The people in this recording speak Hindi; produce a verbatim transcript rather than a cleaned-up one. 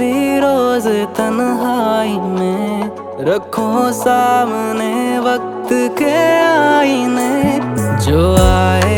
किसी रोज तन्हाई में रखो सामने वक्त के आईने, जो आए